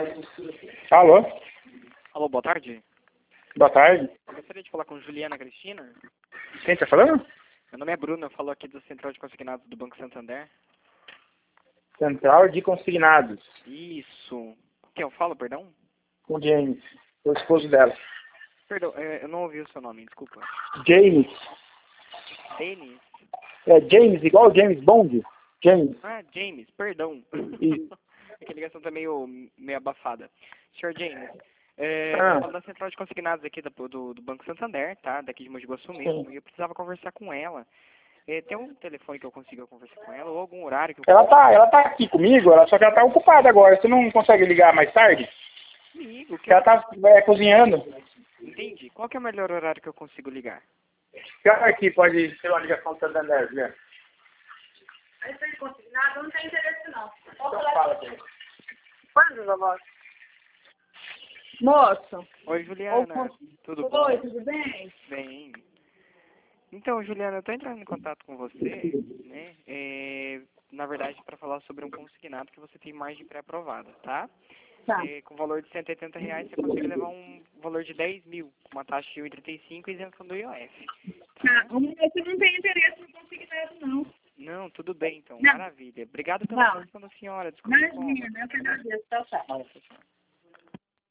Alô? Alô, boa tarde. Boa tarde. Eu gostaria de falar com Juliana Cristina. Quem tá falando? Meu nome é Bruno, eu falo aqui do Central de Consignados do Banco Santander. Central de Consignados. Isso. Quem eu falo, perdão? Com James, o esposo dela. Perdão, eu não ouvi o seu nome, desculpa. James. Denis? É James, igual o James Bond. James. Ah, James, perdão. Isso. É que a ligação tá meio abafada. Senhor James, Ah. eu falo da Central de Consignados aqui do Banco Santander, tá? Daqui de Mogi Guaçu mesmo. Sim. E eu precisava conversar com ela. Tem um telefone que eu consiga conversar com ela ou algum horário que eu Ela tá aqui comigo, só que ela tá ocupada agora. Você não consegue ligar mais tarde? comigo? Porque ela tá cozinhando. Entendi. Qual que é o melhor horário que eu consigo ligar? Que hora aqui pode ter uma ligação do Santander, Juliana? Aí você consignado, não tem interesse não. Então fala, gente. Quando, vovó? Moço. Oi, Juliana. Tudo bom? Oi, tudo bem? Bem. Então, Juliana, eu tô entrando em contato com você, né? Na verdade, para falar sobre um consignado que você tem mais de pré-aprovado, tá? Tá. Com valor de R$ 180, você consegue levar um valor de 10 mil, com uma taxa de 1,35 e isenção do IOF. Tá. O moço não tem interesse no consignado, não. Não, tudo bem, então. Não. Maravilha. Obrigado pela atenção da senhora. Desculpa. Imagina, eu que agradeço. Tchau, tchau. Nossa senhora.